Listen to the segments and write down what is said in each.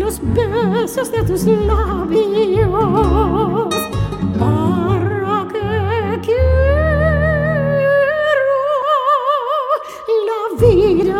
los besos de tus labios. ¿Para qué quiero la vida?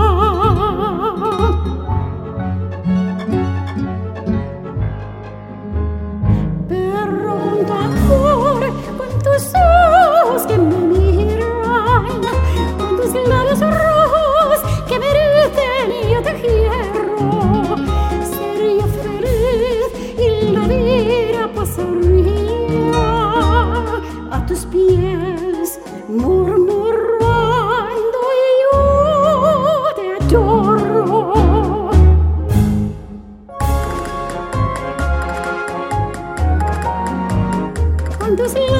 Pregunta amor con tus ojos que me miran, con tus labios rojos que me dicen yo te quiero. Sería feliz y la vida pasaría a tus pies murmurando y yo te adoro. Con tus